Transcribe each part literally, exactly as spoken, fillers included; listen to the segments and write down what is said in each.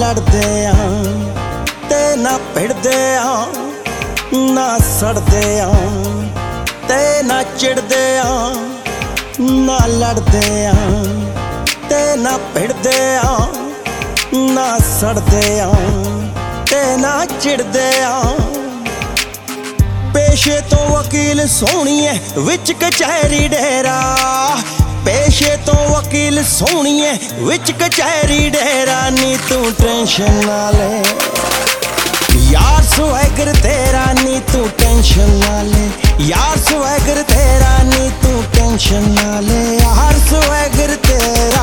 लड़दे आ ते ना भिड़दे आ, ना सड़दे आ ते ना चिड़दे आ, ना लड़दे आ ते ना भिड़दे आ, ना सड़दे आ ते ना चिड़दे आ। पेशे तो वकील सोहणीए विच कचहरी डेरा, पेशे तो वकील सोहणीए विच कचहरी डेरा। नी तू टेंशन ना ले यार स्वैगर तेरा, नी तू टेंशन ना ले यार स्वैगर तेरा, नी तू टेंशन ना ले यार स्वैगर तेरा।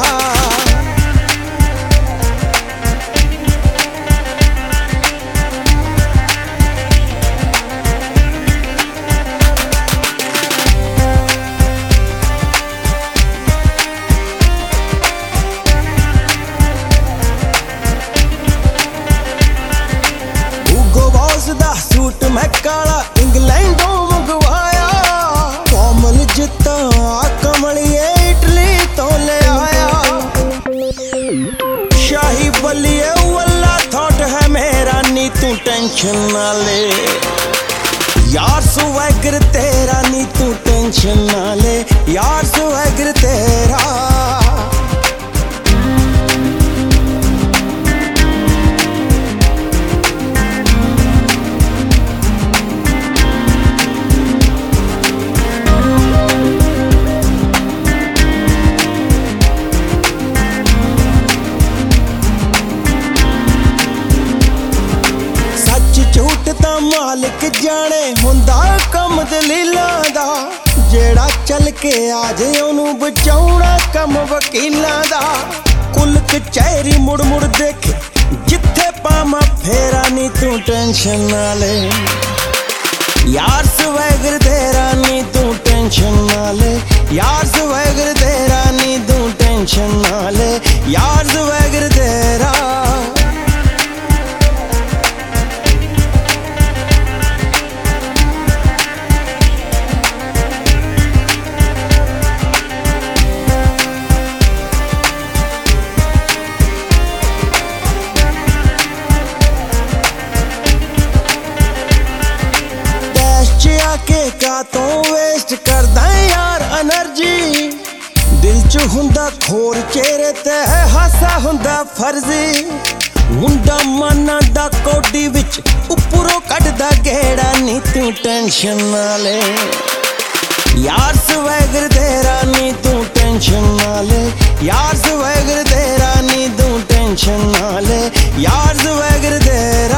दा सूट मैं काला इंग्लैंडों मंगवाया, कोमल जिता कमलिए इटली तो ले आया। शाही बलिए वल्ला थॉट है मेरा, नी तू टेंशन ना ले यार स्वैगर तेरा, नी तू टेंशन ना ले यार स्वैगर तेरा। झूठ दा मालिक जाने हुंदा कम दलीलां दा, जेड़ा चल के आ जाए ओनू बचाउणा कम वकीलां दा। कुल कचहरी मुड़ मुड़ देखे जिथे पामा फेरा, नी तू टेंशन ना ले यार स्वैगर तेरा, नी तू टेंशन ना ले यार स्वैगर तेरा, नी तू टेंशन ना ले यार स्वैगर तेरा। के का तो वेस्ट करदा यार एनर्जी, दिल च हुंदा खोर चेहरे ते हासा हुंदा फर्जी। मुंडा माना दा कोडी विच उपरों कटदा गेड़ा, नी तू टेंशन ना ले यार स्वैगर तेरा, नी तू टेंशन ना ले यार स्वैगर तेरा, नी तू टेंशन ना ले यार स्वैगर तेरा।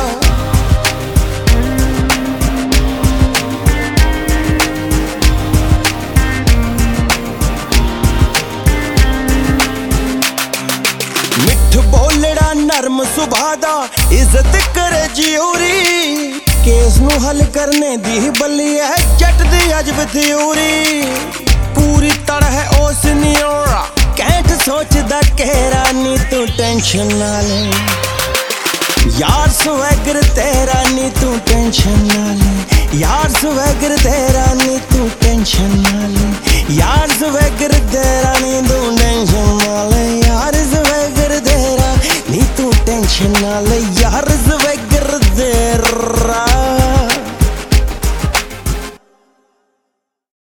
बोलड़ा नरम सुभा दा इज्जत करे जियोरी, केस नू हल करने दी बल्ली है जट दी अजब थ्योरी। पूरी तरह ओस नियोरा कैंट सोचदा केरा, नी तू टेंशन ना ले यार स्वैगर तेरा, नी तू टेंशन ना ले यार स्वैगर तेरा, नी तू टेंशन ना ले यार स्वैगर तेरा, नी तू टेंशन ना ले यार स्वैगर तेरा, नी तू टेंशन ना ले यार स्वैगर तेरा।